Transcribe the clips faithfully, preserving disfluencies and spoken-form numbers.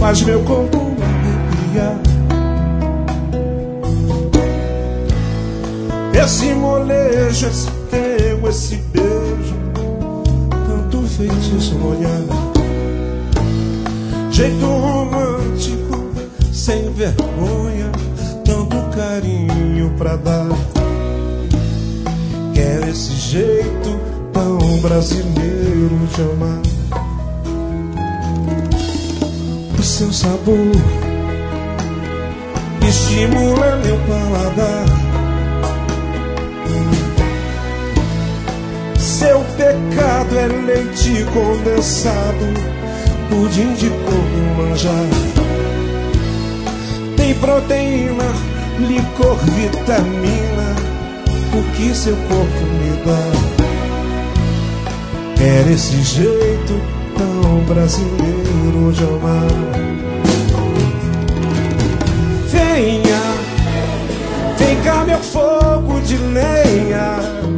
faz meu corpo arrepiar. Esse molejo, esse pego, esse beijo, tanto feitiço no olhar. Jeito romântico, sem vergonha, tanto carinho pra dar. Quero esse jeito tão brasileiro de amar. O seu sabor estimula meu paladar. Seu pecado é leite condensado, pudim de coco manjar. Tem proteína, licor, vitamina, o que seu corpo me dá. Quero esse jeito tão brasileiro de amar. Venha, vem cá meu fogo de lenha,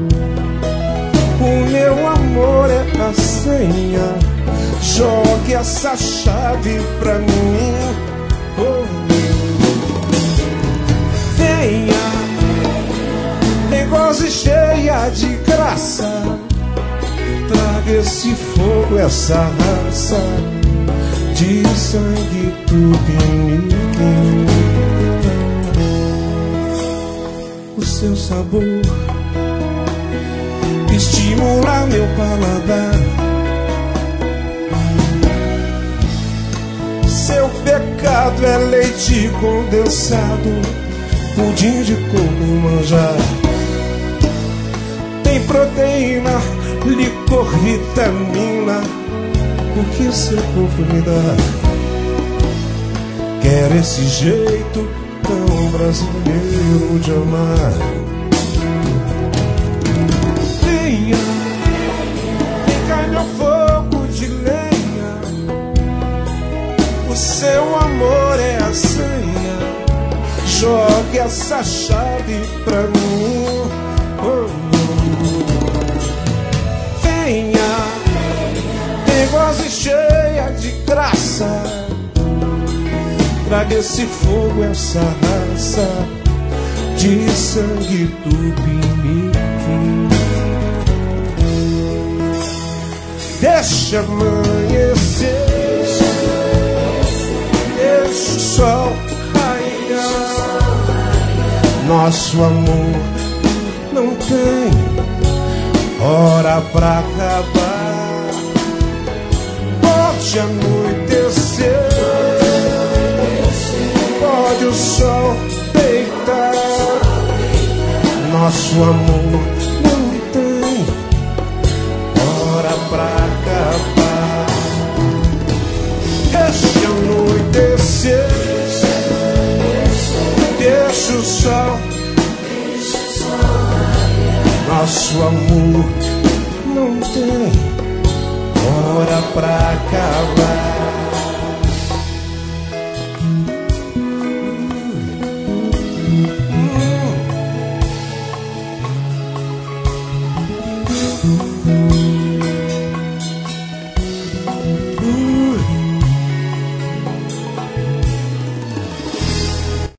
o meu amor é a senha. Jogue essa chave pra mim. Oh. Venha, tem goze cheia de graça. Traga esse fogo, essa raça de sangue tupiniquim. O seu sabor estimula meu paladar. Seu pecado é leite condensado, pudim de coco manjar. Tem proteína, licor, vitamina, o que seu corpo me dá. Quero esse jeito tão brasileiro de amar. Venha, vem cá meu fogo de lenha, o seu amor é a senha. Jogue essa chave pra mim. Oh. Venha, tem goze cheia de graça. Traga esse fogo, essa raça de sangue tupiniquim. Deixa amanhecer, deixa o sol raiar. Nosso amor não tem hora pra acabar. Pode anoitecer, pode o sol deitar. Nosso amor não tem hora pra acabar. Deixa anoitecer, deixa o sol. Nosso amor não tem hora pra acabar.